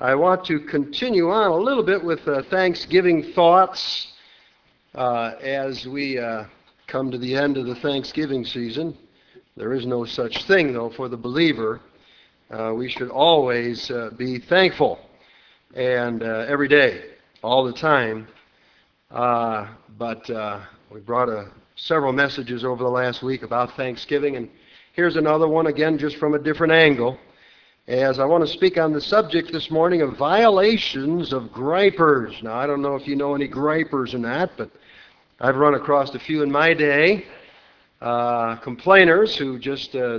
I want to continue on a little bit with Thanksgiving thoughts as we come to the end of the Thanksgiving season. There is no such thing, though, for the believer. We should always be thankful, and every day, all the time. But we brought several messages over the last week about Thanksgiving, and here's another one, again, just from a different angle, as I want to speak on the subject this morning of violations of gripers. Now, I don't know if you know any gripers or not, but I've run across a few in my day, complainers who just, a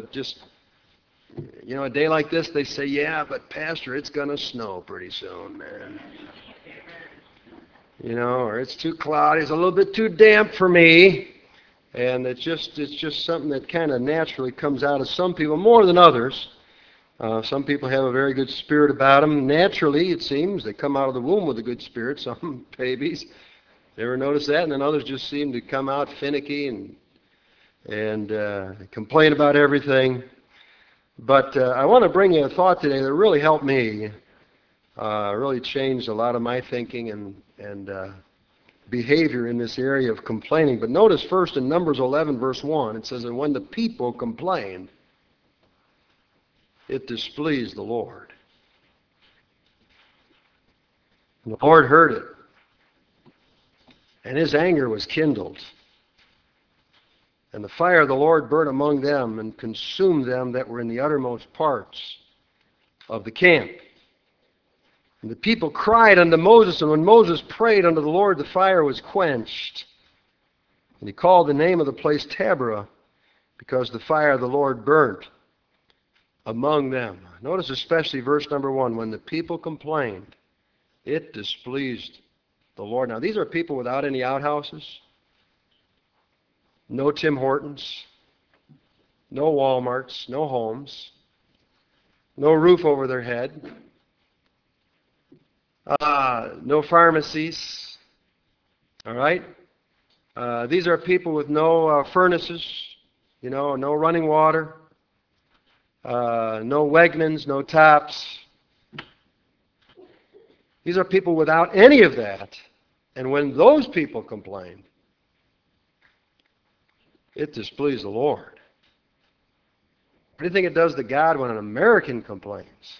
day like this, they say, yeah, but Pastor, it's going to snow pretty soon, man. Or it's too cloudy, it's a little bit too damp for me. And it's just something that kind of naturally comes out of some people more than others. Some people have a very good spirit about them. Naturally, it seems, they come out of the womb with a good spirit, some babies. You ever notice that? And then others just seem to come out finicky and complain about everything. But I want to bring you a thought today that really helped me, really changed a lot of my thinking and behavior in this area of complaining. But notice first in Numbers 11, verse 1, it says, and when the people complained, it displeased the Lord. And the Lord heard it, and his anger was kindled. And the fire of the Lord burned among them and consumed them that were in the uttermost parts of the camp. And the people cried unto Moses, and when Moses prayed unto the Lord, the fire was quenched. And he called the name of the place Taberah, because the fire of the Lord burnt among them. Notice especially verse number 1, when the people complained, it displeased the Lord. Now these are people without any outhouses, no Tim Hortons, no Walmarts, no homes, no roof over their head, no pharmacies, all right? These are people with no furnaces, no running water, no Wegmans, no Tops. These are people without any of that. And when those people complain, it displeased the Lord. What do you think it does to God when an American complains?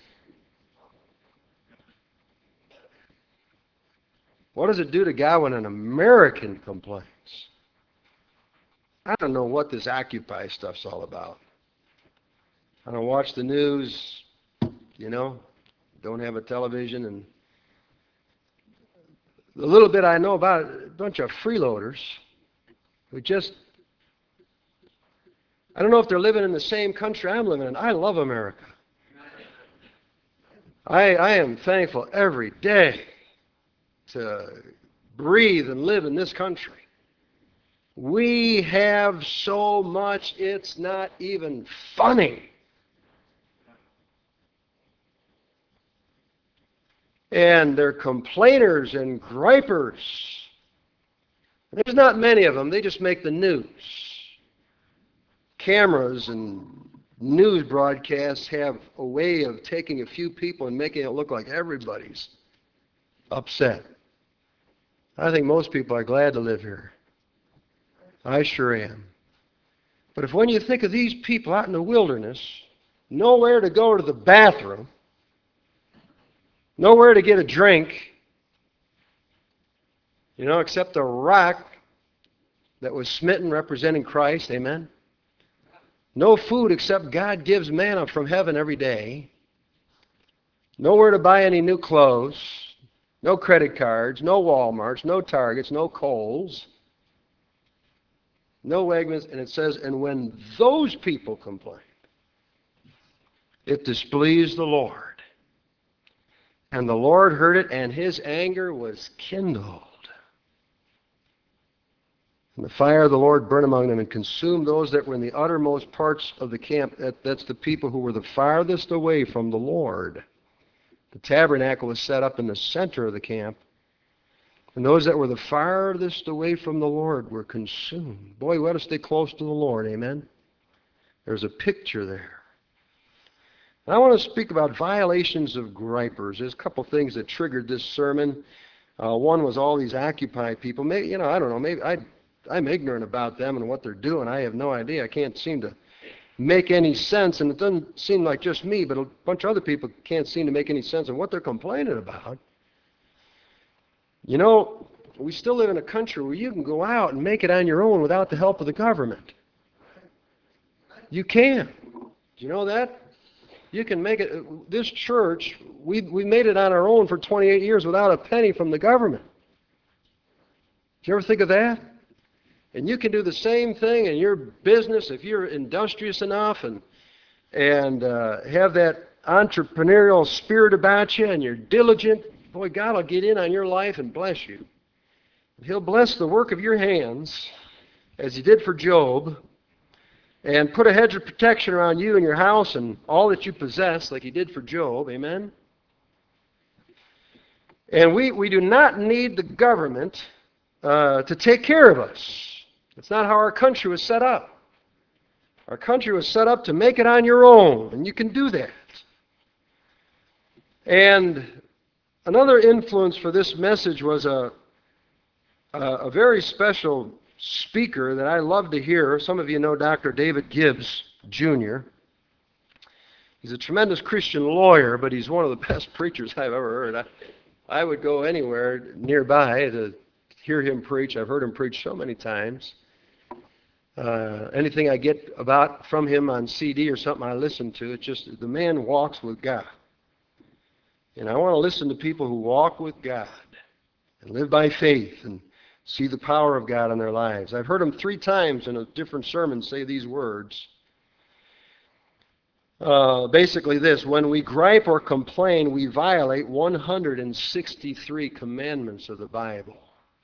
What does it do to God when an American complains? I don't know what this Occupy stuff's all about. I don't watch the news, don't have a television, and the little bit I know about it, a bunch of freeloaders who I don't know if they're living in the same country I'm living in. I love America. I am thankful every day to breathe and live in this country. We have so much, it's not even funny. And they're complainers and gripers. There's not many of them. They just make the news. Cameras and news broadcasts have a way of taking a few people and making it look like everybody's upset. I think most people are glad to live here. I sure am. But if when you think of these people out in the wilderness, nowhere to go to the bathroom, nowhere to get a drink, except a rock that was smitten representing Christ, amen? No food except God gives manna from heaven every day. Nowhere to buy any new clothes. No credit cards, no Walmarts, no Targets, no Kohl's, no Wegmans. And it says, and when those people complained, it displeased the Lord. And the Lord heard it, and his anger was kindled. And the fire of the Lord burned among them and consumed those that were in the uttermost parts of the camp. That's the people who were the farthest away from the Lord. The tabernacle was set up in the center of the camp. And those that were the farthest away from the Lord were consumed. Boy, we ought to stay close to the Lord, amen? There's a picture there. And I want to speak about violations of gripers. There's a couple things that triggered this sermon. One was all these Occupy people. Maybe, I don't know. Maybe I'm ignorant about them and what they're doing. I have no idea. I can't seem to make any sense, and it doesn't seem like just me, but a bunch of other people can't seem to make any sense of what they're complaining about. We still live in a country where you can go out and make it on your own without the help of the government. You can. Do you know that? You can make it. This church, we made it on our own for 28 years without a penny from the government. Do you ever think of that? And you can do the same thing in your business if you're industrious enough and have that entrepreneurial spirit about you and you're diligent. Boy, God will get in on your life and bless you. He'll bless the work of your hands, as He did for Job, and put a hedge of protection around you and your house and all that you possess, like He did for Job. Amen? And we do not need the government to take care of us. It's not how our country was set up. Our country was set up to make it on your own, and you can do that. And another influence for this message was a very special speaker that I love to hear. Some of you know Dr. David Gibbs, Jr. He's a tremendous Christian lawyer, but he's one of the best preachers I've ever heard. I would go anywhere nearby to hear him preach. I've heard him preach so many times. Anything I get from him on CD or something I listen to, it's just the man walks with God. And I want to listen to people who walk with God and live by faith and see the power of God in their lives. I've heard him 3 times in a different sermon say these words. Basically this: when we gripe or complain, we violate 163 commandments of the Bible.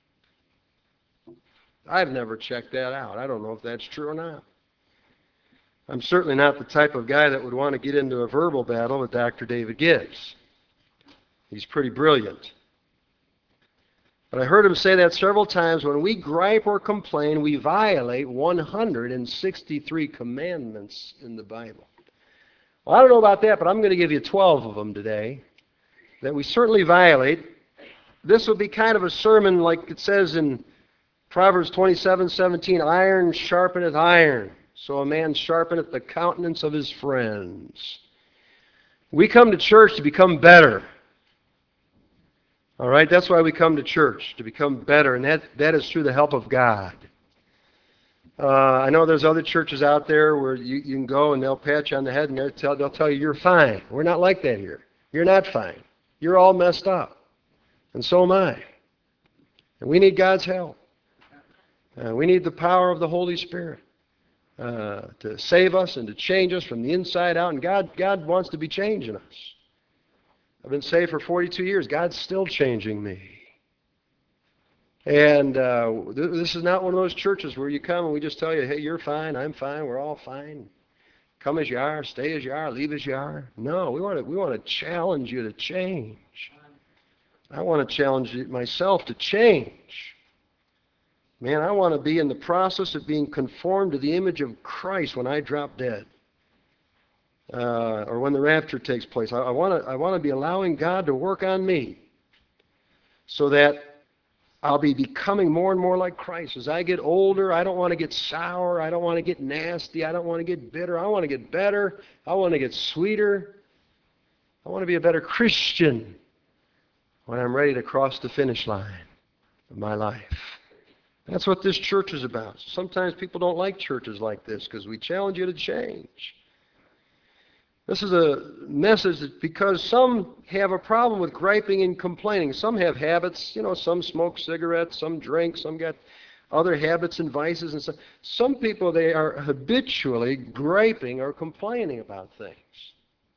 I've never checked that out. I don't know if that's true or not. I'm certainly not the type of guy that would want to get into a verbal battle with Dr. David Gibbs. He's pretty brilliant. But I heard him say that several times. When we gripe or complain, we violate 163 commandments in the Bible. Well, I don't know about that, but I'm going to give you 12 of them today that we certainly violate. This will be kind of a sermon like it says in Proverbs 27:17, iron sharpeneth iron, so a man sharpeneth the countenance of his friends. We come to church to become better. All right, that's why we come to church, to become better, and that is through the help of God. I know there's other churches out there where you can go and they'll pat you on the head and they'll tell you you're fine. We're not like that here. You're not fine. You're all messed up, and so am I. And we need God's help. We need the power of the Holy Spirit to save us and to change us from the inside out. And God wants to be changing us. I've been saved for 42 years. God's still changing me. And this is not one of those churches where you come and we just tell you, hey, you're fine, I'm fine, we're all fine. Come as you are, stay as you are, leave as you are. No, we want to challenge you to change. I want to challenge myself to change. Man, I want to be in the process of being conformed to the image of Christ when I drop dead, or when the rapture takes place. I want to be allowing God to work on me, so that I'll be becoming more and more like Christ. As I get older, I don't want to get sour. I don't want to get nasty. I don't want to get bitter. I want to get better. I want to get sweeter. I want to be a better Christian when I'm ready to cross the finish line of my life. That's what this church is about. Sometimes people don't like churches like this because we challenge you to change. This is a message that because some have a problem with griping and complaining. Some have habits, some smoke cigarettes, some drink, some got other habits and vices and stuff. Some people, they are habitually griping or complaining about things.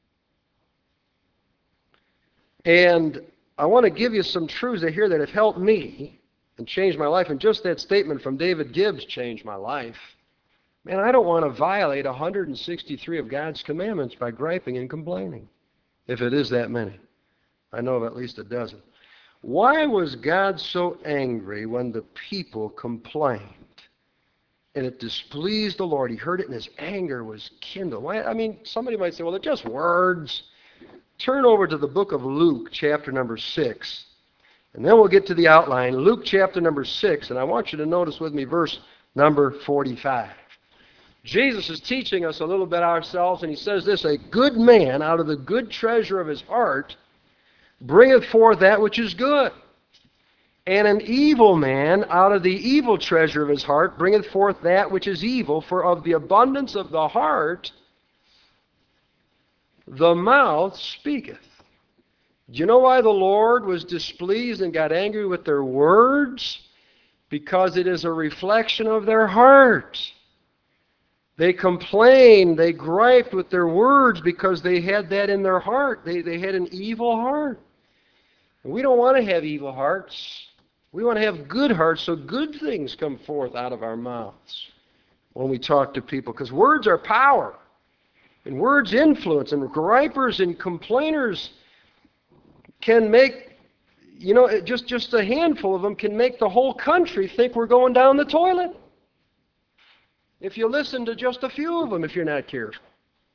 And I want to give you some truths here that have helped me and changed my life. And just that statement from David Gibbs changed my life. Man, I don't want to violate 163 of God's commandments by griping and complaining, if it is that many. I know of at least a dozen. Why was God so angry when the people complained? and it displeased the Lord. He heard it, and his anger was kindled. Why? I mean, somebody might say, well, they're just words. Turn over to the book of Luke, chapter number 6, and then we'll get to the outline. Luke, chapter number 6, and I want you to notice with me verse number 45. Jesus is teaching us a little bit ourselves, and he says this, a good man out of the good treasure of his heart bringeth forth that which is good. And an evil man out of the evil treasure of his heart bringeth forth that which is evil, for of the abundance of the heart the mouth speaketh. Do you know why the Lord was displeased and got angry with their words? Because it is a reflection of their heart. They complained, they griped with their words because they had that in their heart. They had an evil heart. And we don't want to have evil hearts. We want to have good hearts, so good things come forth out of our mouths when we talk to people. Because words are power, and words influence, and gripers and complainers can make, just a handful of them can make the whole country think we're going down the toilet. If you listen to just a few of them, if you're not careful.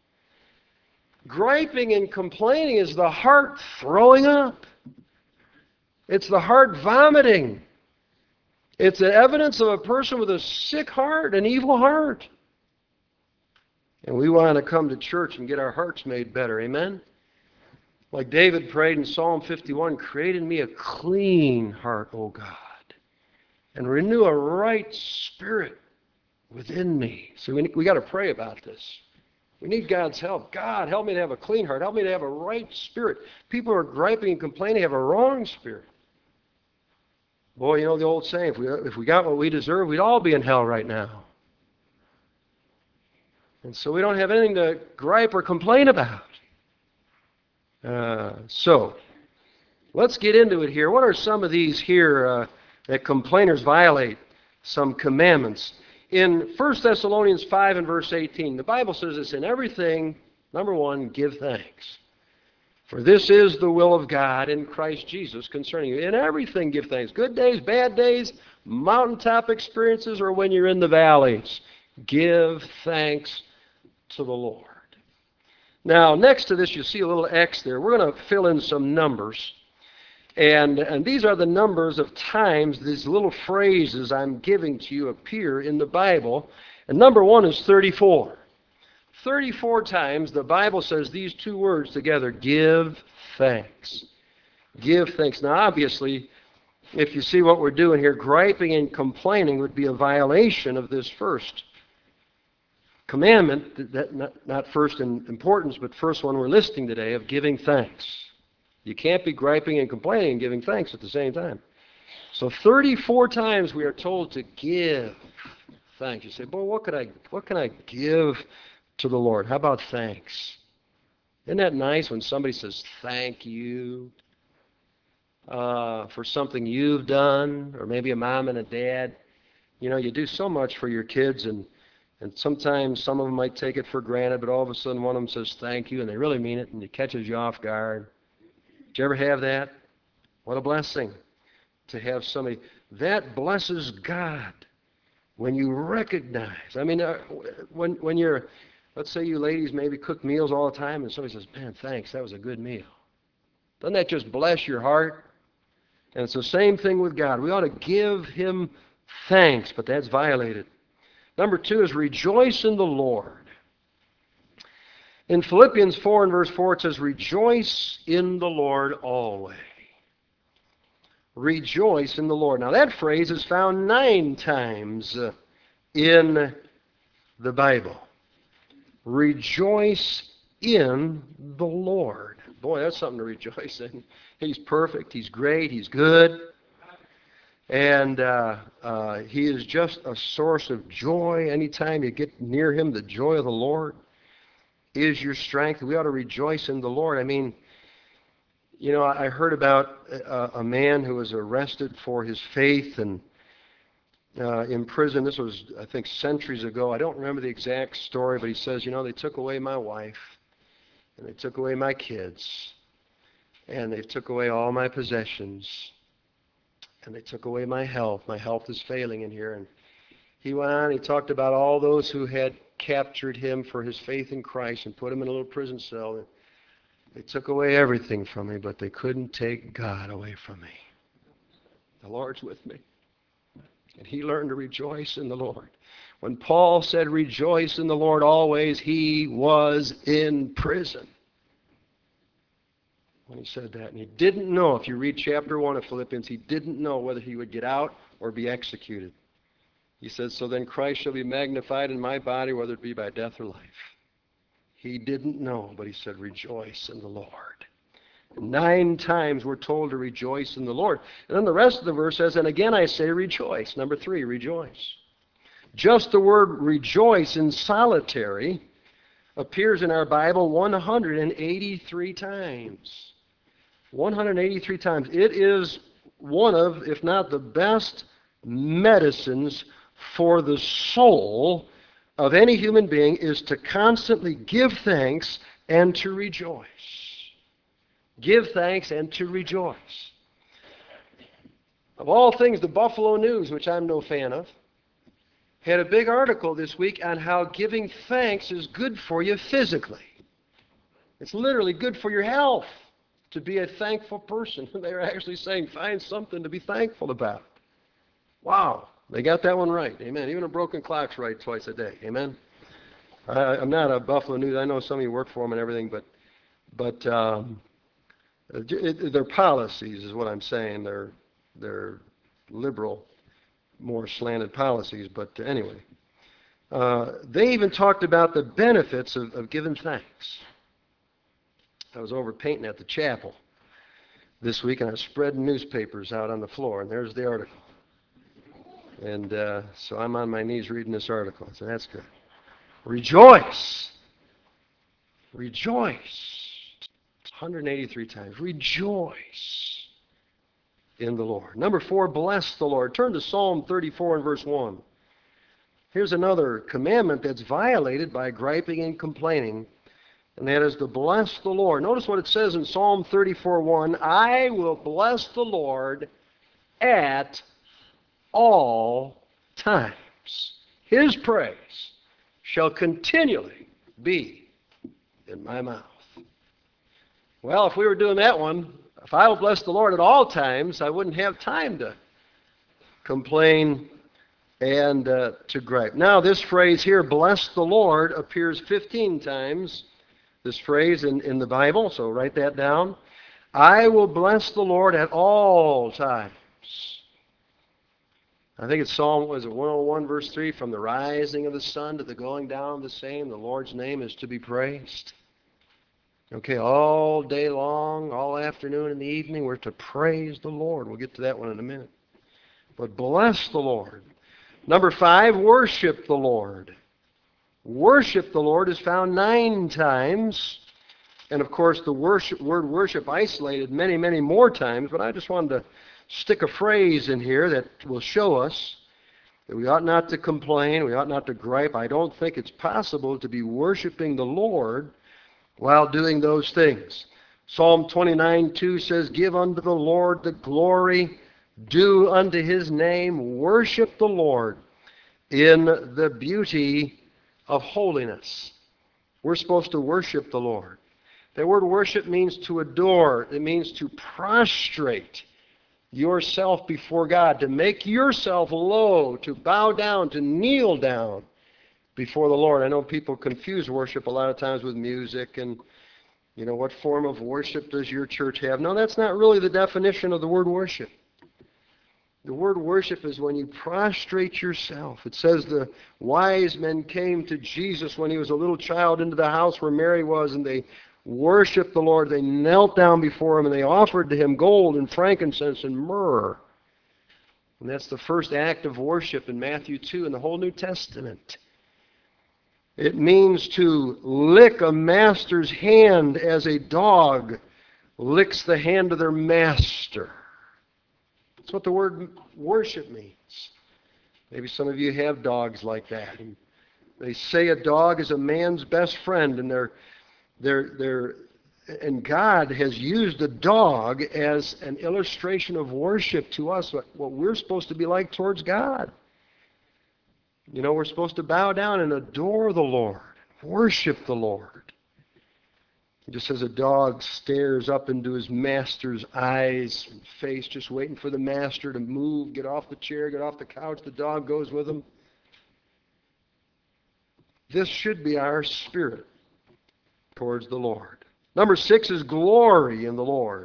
Griping and complaining is the heart throwing up. It's the heart vomiting. It's the evidence of a person with a sick heart, an evil heart. And we want to come to church and get our hearts made better. Amen? Like David prayed in Psalm 51, create in me a clean heart, O God, and renew a right spirit within me. So we got to pray about this. We need God's help. God, help me to have a clean heart. Help me to have a right spirit. People who are griping and complaining have a wrong spirit. Boy, you know the old saying, if we got what we deserve, we'd all be in hell right now. And so we don't have anything to gripe or complain about. So, let's get into it here. What are some of these here that complainers violate? Some commandments. In 1 Thessalonians 5 and verse 18, the Bible says this, in everything, number one, give thanks. For this is the will of God in Christ Jesus concerning you. In everything give thanks. Good days, bad days, mountaintop experiences, or when you're in the valleys. Give thanks to the Lord. Now, next to this, you see a little X there. We're going to fill in some numbers. And these are the numbers of times these little phrases I'm giving to you appear in the Bible. And number one is 34. 34 times the Bible says these two words together, give thanks. Give thanks. Now, obviously, if you see what we're doing here, griping and complaining would be a violation of this first commandment, that not first in importance, but first one we're listing today, of giving thanks. You can't be griping and complaining and giving thanks at the same time. So 34 times we are told to give thanks. You say, boy, what can I give to the Lord? How about thanks? Isn't that nice when somebody says thank you for something you've done, or maybe a mom and a dad? You know, you do so much for your kids, and sometimes some of them might take it for granted, but all of a sudden one of them says thank you, and they really mean it, and it catches you off guard. Did you ever have that? What a blessing to have somebody. That blesses God when you recognize. I mean, when you're, let's say you ladies maybe cook meals all the time, and somebody says, man, thanks, that was a good meal. Doesn't that just bless your heart? And it's the same thing with God. We ought to give Him thanks, but that's violated. Number two is rejoice in the Lord. In Philippians 4 and verse 4, it says, rejoice in the Lord always. Rejoice in the Lord. Now that phrase is found 9 times in the Bible. Rejoice in the Lord. Boy, that's something to rejoice in. He's perfect. He's great. He's good. And He is just a source of joy. Anytime you get near Him, the joy of the Lord is your strength. We ought to rejoice in the Lord. I mean, you know, I heard about a man who was arrested for his faith and in prison. This was, I think, centuries ago. I don't remember the exact story, but he says, you know, they took away my wife, and they took away my kids, and they took away all my possessions, and they took away my health. My health is failing in here. He went on, he talked about all those who had captured him for his faith in Christ and put him in a little prison cell. They took away everything from me, but they couldn't take God away from me. The Lord's with me. And he learned to rejoice in the Lord. When Paul said, rejoice in the Lord always, he was in prison when he said that. And he didn't know, if you read chapter 1 of Philippians, he didn't know whether he would get out or be executed. He said, so then Christ shall be magnified in my body, whether it be by death or life. He didn't know, but he said, rejoice in the Lord. 9 times we're told to rejoice in the Lord. And then the rest of the verse says, and again I say rejoice. Number 3, rejoice. Just the word rejoice in solitary appears in our Bible 183 times. 183 times. It is one of, if not the best medicines for the soul of any human being, is to constantly give thanks and to rejoice. Give thanks and to rejoice. Of all things, the Buffalo News, which I'm no fan of, had a big article this week on how giving thanks is good for you physically. It's literally good for your health to be a thankful person. They're actually saying find something to be thankful about. Wow, they got that one right. Amen. Even a broken clock's right twice a day. Amen. I'm not a Buffalo News. I know some of you work for them and everything, but their policies is what I'm saying. They're liberal, more slanted policies, but anyway. They even talked about the benefits of giving thanks. I was over painting at the chapel this week, and I was spreading newspapers out on the floor, and there's the article. And so I'm on my knees reading this article, so that's good. Rejoice! Rejoice! 183 times. Rejoice in the Lord. Number 4, bless the Lord. Turn to Psalm 34 and verse 1. Here's another commandment that's violated by griping and complaining, and that is to bless the Lord. Notice what it says in Psalm 34:1. I will bless the Lord at all times. His praise shall continually be in my mouth. Well, if we were doing that one, if I will bless the Lord at all times, I wouldn't have time to complain and to gripe. Now, this phrase here, bless the Lord, appears 15 times, this phrase in the Bible, so write that down. I will bless the Lord at all times. I think it's Psalm, 101 verse 3, from the rising of the sun to the going down of the same, the Lord's name is to be praised. Okay, all day long, all afternoon and the evening, we're to praise the Lord. We'll get to that one in a minute. But bless the Lord. Number 5, worship the Lord. Worship the Lord is found 9 times. And of course, the word worship isolated many, many more times, but I just wanted to stick a phrase in here that will show us that we ought not to complain, we ought not to gripe. I don't think it's possible to be worshiping the Lord while doing those things. Psalm 29:2 says, give unto the Lord the glory due unto his name. Worship the Lord in the beauty of holiness. We're supposed to worship the Lord. That word worship means to adore. It means to prostrate yourself before God, to make yourself low, to bow down, to kneel down before the Lord. I know people confuse worship a lot of times with music and, what form of worship does your church have? No, that's not really the definition of the word worship. The word worship is when you prostrate yourself. It says the wise men came to Jesus when he was a little child into the house where Mary was, and they worshiped the Lord. They knelt down before him, and they offered to him gold and frankincense and myrrh. And that's the first act of worship in Matthew 2 in the whole New Testament. It means to lick a master's hand as a dog licks the hand of their master. That's what the word worship means. Maybe some of you have dogs like that. And they say a dog is a man's best friend, and and God has used a dog as an illustration of worship to us, what we're supposed to be like towards God. You know, we're supposed to bow down and adore the Lord, worship the Lord. Just as a dog stares up into his master's eyes and face, just waiting for the master to move, get off the chair, get off the couch, the dog goes with him. This should be our spirit towards the Lord. Number 6 is glory in the Lord.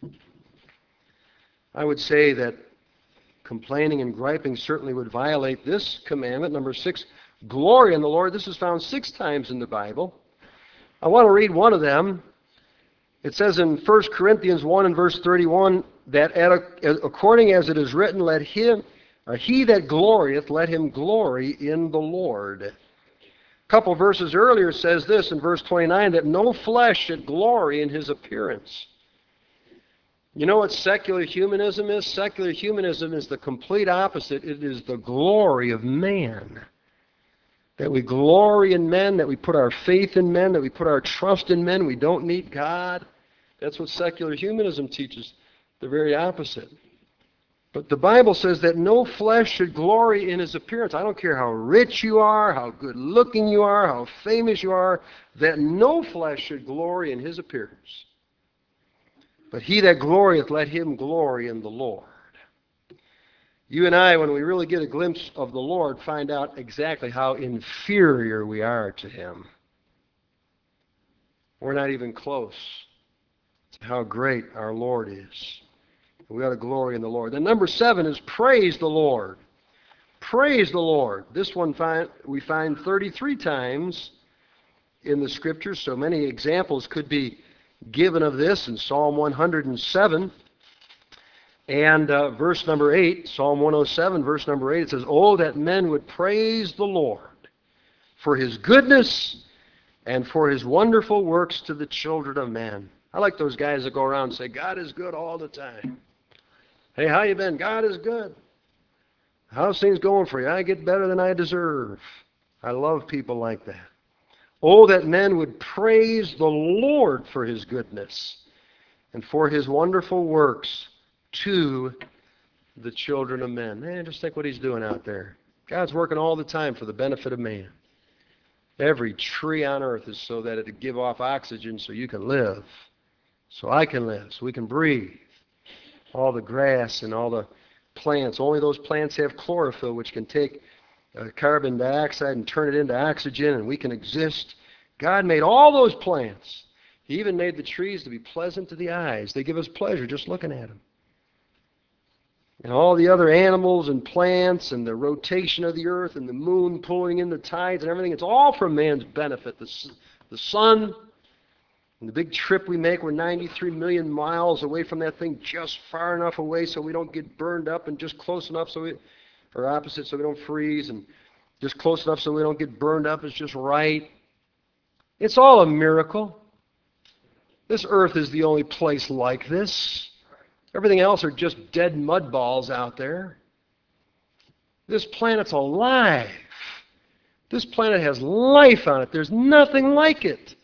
I would say that complaining and griping certainly would violate this commandment. Number 6, glory in the Lord. This is found 6 times in the Bible. I want to read one of them. It says in 1 Corinthians 1 and verse 31 that according as it is written, let him, he that glorieth, let him glory in the Lord. A couple verses earlier says this in verse 29, that no flesh should glory in his appearance. You know what secular humanism is? Secular humanism is the complete opposite. It is the glory of man. That we glory in men, that we put our faith in men, that we put our trust in men. We don't need God. That's what secular humanism teaches. The very opposite. But the Bible says that no flesh should glory in his appearance. I don't care how rich you are, how good looking you are, how famous you are, that no flesh should glory in his appearance. But he that glorieth, let him glory in the Lord. You and I, when we really get a glimpse of the Lord, find out exactly how inferior we are to him. We're not even close to how great our Lord is. We ought to glory in the Lord. Then number 7 is praise the Lord. Praise the Lord. This one we find 33 times in the Scriptures, so many examples could be given of this in Psalm 107. And verse number 8, Psalm 107, verse number 8, it says, "Oh, that men would praise the Lord for his goodness and for his wonderful works to the children of men." I like those guys that go around and say, God is good all the time. Hey, how you been? God is good. How's things going for you? I get better than I deserve. I love people like that. Oh, that men would praise the Lord for his goodness and for his wonderful works to the children of men. Man, just think what he's doing out there. God's working all the time for the benefit of man. Every tree on earth is so that it'll give off oxygen so you can live, so I can live, so we can breathe. All the grass and all the plants, only those plants have chlorophyll, which can take carbon dioxide and turn it into oxygen, and we can exist. God made all those plants. He even made the trees to be pleasant to the eyes. They give us pleasure just looking at them. And all the other animals and plants and the rotation of the earth and the moon pulling in the tides and everything, it's all for man's benefit. The sun and the big trip we make, we're 93 million miles away from that thing, just far enough away so we don't get burned up, and just close enough so we don't freeze, and just close enough so we don't get burned up is just right. It's all a miracle. This earth is the only place like this. Everything else are just dead mud balls out there. This planet's alive. This planet has life on it. There's nothing like it.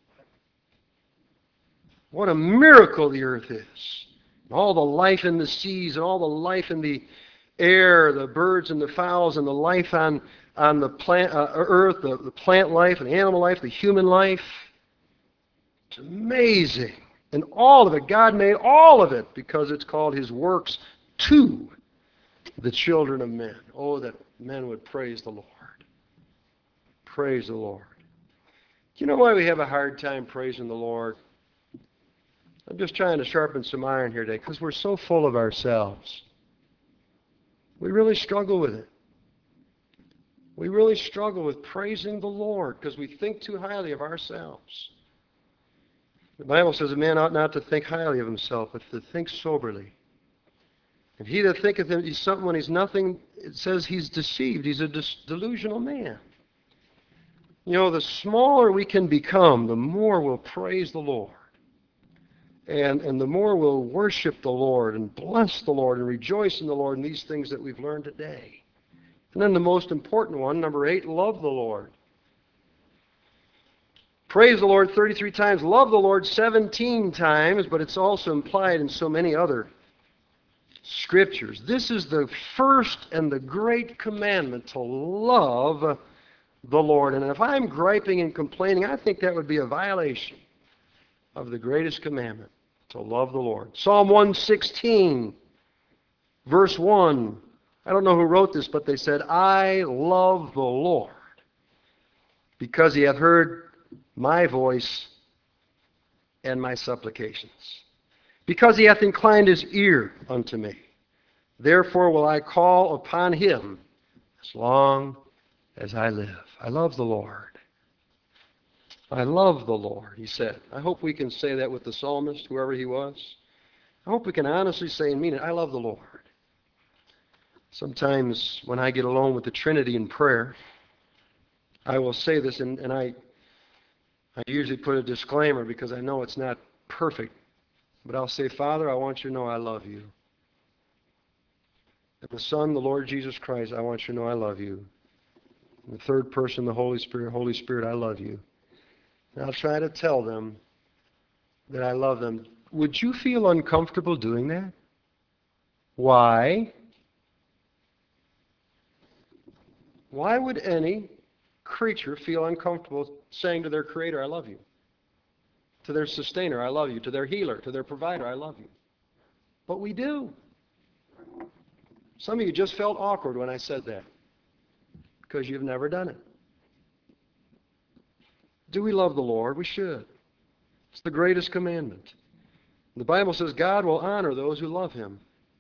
What a miracle the earth is. All the life in the seas and all the life in the air, the birds and the fowls and the life on the plant earth, the plant life and the animal life, the human life. It's amazing. And all of it, God made all of it because it's called his works to the children of men. Oh, that men would praise the Lord. Praise the Lord. Do you know why we have a hard time praising the Lord? I'm just trying to sharpen some iron here today because we're so full of ourselves. We really struggle with it. We really struggle with praising the Lord because we think too highly of ourselves. The Bible says a man ought not to think highly of himself, but to think soberly. And he that thinketh he's something when he's nothing, it says he's deceived. He's a delusional man. You know, the smaller we can become, the more we'll praise the Lord. And the more we'll worship the Lord and bless the Lord and rejoice in the Lord in these things that we've learned today. And then the most important one, number 8, love the Lord. Praise the Lord 33 times. Love the Lord 17 times, but it's also implied in so many other Scriptures. This is the first and the great commandment, to love the Lord. And if I'm griping and complaining, I think that would be a violation of the greatest commandment, to love the Lord. Psalm 116, verse 1. I don't know who wrote this, but they said, I love the Lord, because he hath heard my voice and my supplications, because he hath inclined his ear unto me. Therefore will I call upon him as long as I live. I love the Lord. I love the Lord, he said. I hope we can say that with the psalmist, whoever he was. I hope we can honestly say and mean it, I love the Lord. Sometimes when I get alone with the Trinity in prayer, I will say this, and I usually put a disclaimer because I know it's not perfect. But I'll say, Father, I want you to know I love you. And the Son, the Lord Jesus Christ, I want you to know I love you. And the third person, the Holy Spirit, I love you. And I'll try to tell them that I love them. Would you feel uncomfortable doing that? Why? Why would any creature feel uncomfortable saying to their Creator, I love you? To their sustainer, I love you. To their healer, to their provider, I love you. But we do. Some of you just felt awkward when I said that because you've never done it. Do we love the Lord? We should. It's the greatest commandment. The Bible says God will honor those who love him.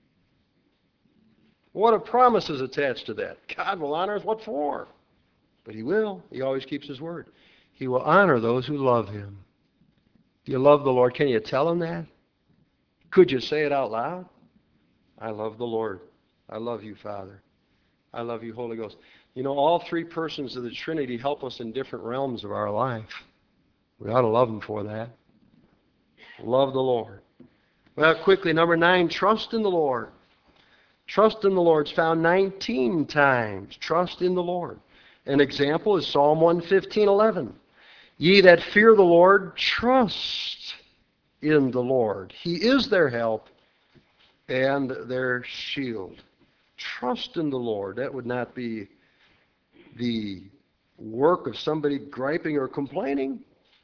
What a promise is attached to that. God will honor us. What for? But he will. He always keeps his word. He will honor those who love him. Do you love the Lord? Can you tell him that? Could you say it out loud? I love the Lord. I love you, Father. I love you, Holy Ghost. You know, all three persons of the Trinity help us in different realms of our life. We ought to love them for that. Love the Lord. Well, quickly, number 9, trust in the Lord. Trust in the Lord is found 19 times. Trust in the Lord. An example is Psalm 115:11. Ye that fear the Lord, trust in the Lord. He is their help and their shield. Trust in the Lord. That would not be the work of somebody griping or complaining.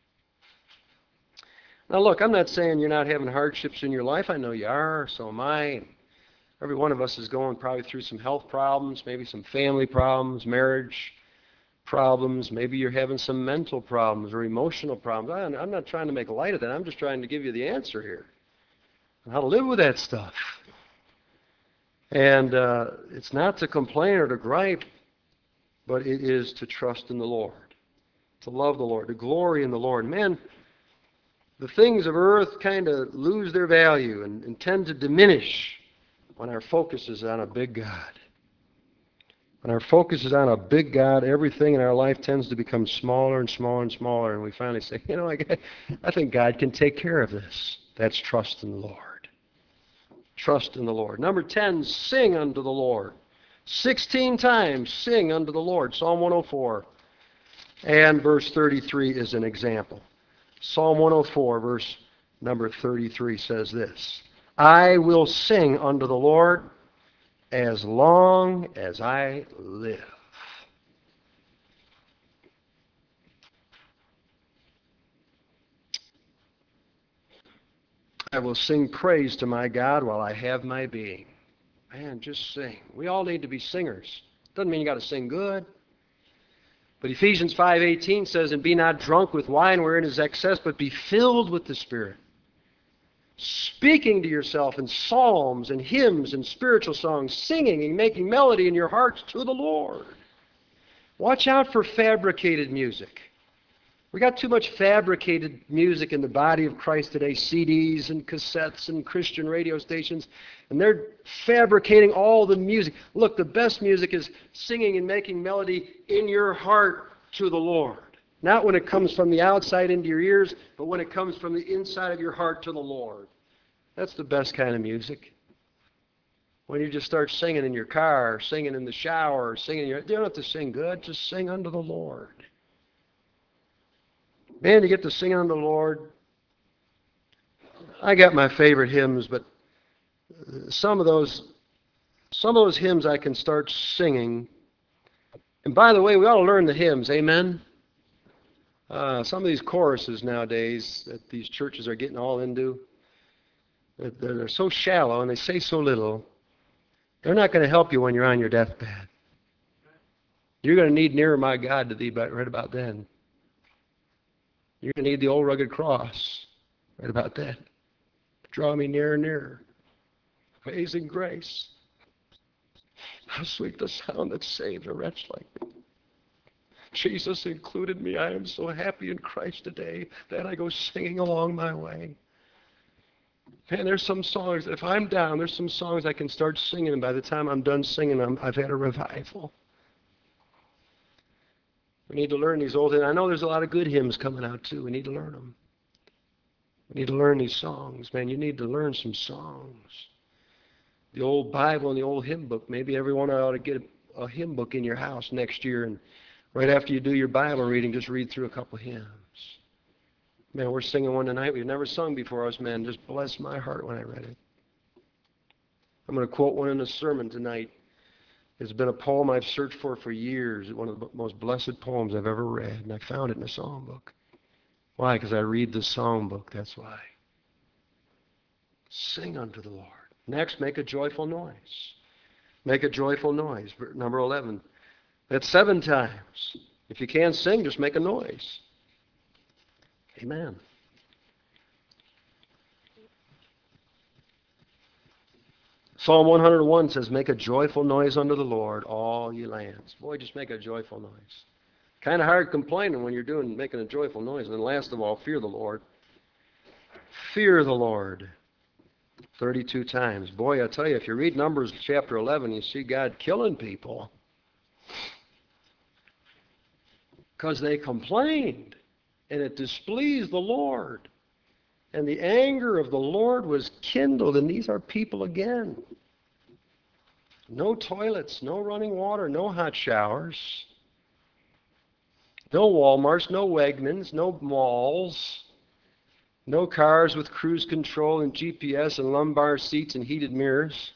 Now look, I'm not saying you're not having hardships in your life. I know you are, so am I. Every one of us is going probably through some health problems, maybe some family problems, marriage problems. Maybe you're having some mental problems or emotional problems. I'm not trying to make light of that. I'm just trying to give you the answer here on how to live with that stuff. And it's not to complain or to gripe, but it is to trust in the Lord, to love the Lord, to glory in the Lord. Man, the things of earth kind of lose their value and tend to diminish when our focus is on a big God. When our focus is on a big God, everything in our life tends to become smaller and smaller and smaller, and we finally say, you know, I think God can take care of this. That's trust in the Lord. Trust in the Lord. Number 10, sing unto the Lord. 16 times sing unto the Lord. Psalm 104 and verse 33 is an example. Psalm 104, verse number 33 says this, I will sing unto the Lord as long as I live. I will sing praise to my God while I have my being. Man, just sing. We all need to be singers. Doesn't mean you got to sing good. But Ephesians 5:18 says, and be not drunk with wine wherein is excess, but be filled with the Spirit. Speaking to yourself in psalms and hymns and spiritual songs, singing and making melody in your hearts to the Lord. Watch out for fabricated music. We got too much fabricated music in the body of Christ today, CDs and cassettes and Christian radio stations, and they're fabricating all the music. Look, the best music is singing and making melody in your heart to the Lord. Not when it comes from the outside into your ears, but when it comes from the inside of your heart to the Lord. That's the best kind of music. When you just start singing in your car, singing in the shower, you don't have to sing good, just sing unto the Lord. Man, you get to sing unto the Lord. I got my favorite hymns, but some of those hymns I can start singing. And by the way, we ought to learn the hymns. Amen. Some of these choruses nowadays that these churches are getting all into, they're so shallow and they say so little. They're not going to help you when you're on your deathbed. You're going to need Nearer My God to Thee right about then. You're going to need the old rugged cross right about then. Draw me nearer, nearer. Amazing grace. How sweet the sound that saved a wretch like me. Jesus included me. I am so happy in Christ today that I go singing along my way. Man, there's some songs, if I'm down, there's some songs I can start singing, and by the time I'm done singing them, I've had a revival. We need to learn these old hymns. I know there's a lot of good hymns coming out, too. We need to learn them. We need to learn these songs. Man, you need to learn some songs. The old Bible and the old hymn book. Maybe everyone ought to get a hymn book in your house next year, and right after you do your Bible reading, just read through a couple hymns. Man, we're singing one tonight we've never sung before us, man. Just blessed my heart when I read it. I'm going to quote one in a sermon tonight. It's been a poem I've searched for years. One of the most blessed poems I've ever read, and I found it in a songbook. Why? Because I read the songbook, that's why. Sing unto the Lord. Next, make a joyful noise. Make a joyful noise. Number 11. That's 7 times. If you can't sing, just make a noise. Amen. Psalm 101 says, make a joyful noise unto the Lord, all ye lands. Boy, just make a joyful noise. Kind of hard complaining when you're making a joyful noise. And then last of all, fear the Lord. Fear the Lord. 32 times. Boy, I tell you, if you read Numbers chapter 11, you see God killing people because they complained, and it displeased the Lord. And the anger of the Lord was kindled, and these are people again. No toilets, no running water, no hot showers, no Walmarts, no Wegmans, no malls, no cars with cruise control and GPS and lumbar seats and heated mirrors.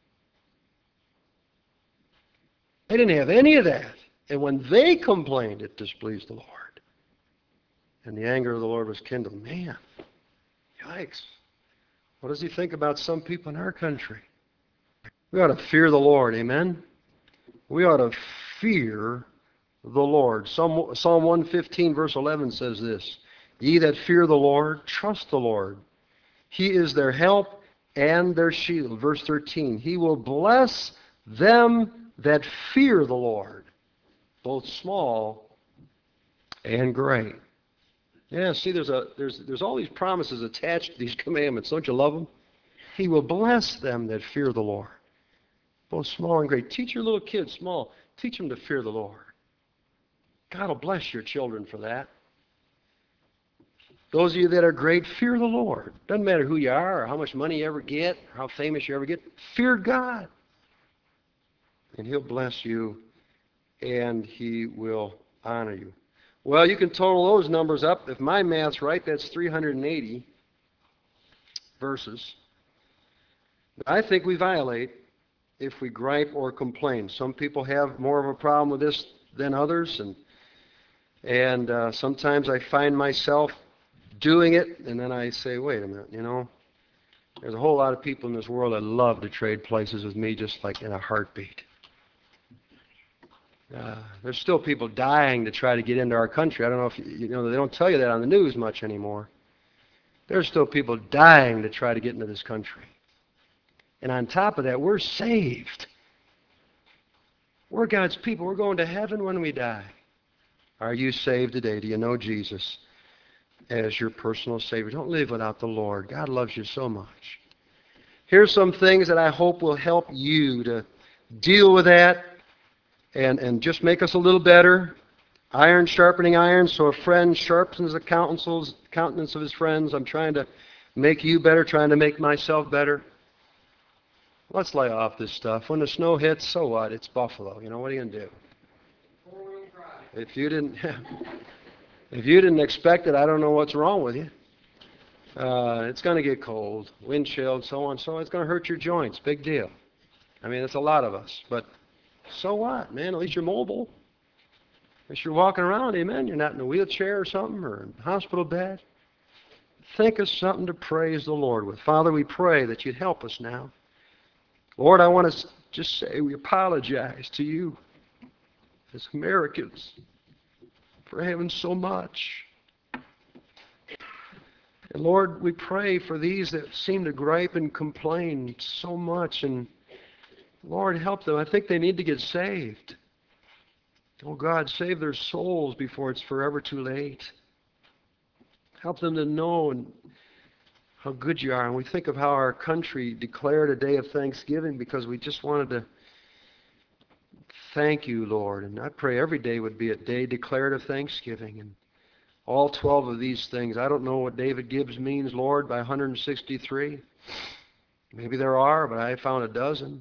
They didn't have any of that. And when they complained, it displeased the Lord. And the anger of the Lord was kindled. Man, yikes. What does he think about some people in our country? We ought to fear the Lord, amen? We ought to fear the Lord. Psalm 115, verse 11 says this, ye that fear the Lord, trust the Lord. He is their help and their shield. Verse 13, he will bless them that fear the Lord, both small and great. Yeah, see, there's all these promises attached to these commandments. Don't you love them? He will bless them that fear the Lord, both small and great. Teach your little kids small. Teach them to fear the Lord. God will bless your children for that. Those of you that are great, fear the Lord. Doesn't matter who you are or how much money you ever get or how famous you ever get. Fear God. And he'll bless you and he will honor you. Well, you can total those numbers up. If my math's right, that's 380 verses. I think we violate if we gripe or complain. Some people have more of a problem with this than others, and sometimes I find myself doing it, and then I say, wait a minute, there's a whole lot of people in this world that love to trade places with me just like in a heartbeat. There's still people dying to try to get into our country. I don't know if they don't tell you that on the news much anymore. There's still people dying to try to get into this country. And on top of that, we're saved. We're God's people. We're going to heaven when we die. Are you saved today? Do you know Jesus as your personal Savior? Don't live without the Lord. God loves you so much. Here's some things that I hope will help you to deal with that and just make us a little better. Iron sharpening iron, so a friend sharpens the countenance of his friends. I'm trying to make you better, trying to make myself better. Let's lay off this stuff. When the snow hits, so what? It's Buffalo. What are you going to do? If you didn't expect it, I don't know what's wrong with you. It's going to get cold, wind chilled, so on, so it's going to hurt your joints. Big deal. I mean, it's a lot of us. But so what, man? At least you're mobile. At least you're walking around, amen. You're not in a wheelchair or something or in a hospital bed. Think of something to praise the Lord with. Father, we pray that you'd help us now. Lord, I want to just say we apologize to you as Americans for having so much. And Lord, we pray for these that seem to gripe and complain so much. And Lord, help them. I think they need to get saved. Oh God, save their souls before it's forever too late. Help them to know how good you are. And we think of how our country declared a day of thanksgiving because we just wanted to thank you, Lord. And I pray every day would be a day declared of thanksgiving. And all 12 of these things. I don't know what David Gibbs means, Lord, by 163. Maybe there are, but I found a dozen.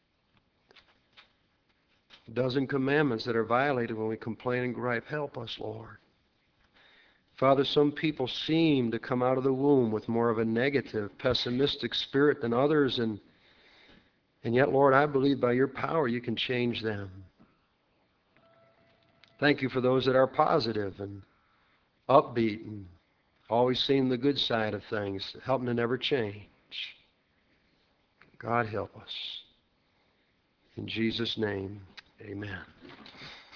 A dozen commandments that are violated when we complain and gripe. Help us, Lord. Father, some people seem to come out of the womb with more of a negative, pessimistic spirit than others, and yet, Lord, I believe by your power you can change them. Thank you for those that are positive and upbeat and always seeing the good side of things. Help them to never change. God help us. In Jesus' name, amen.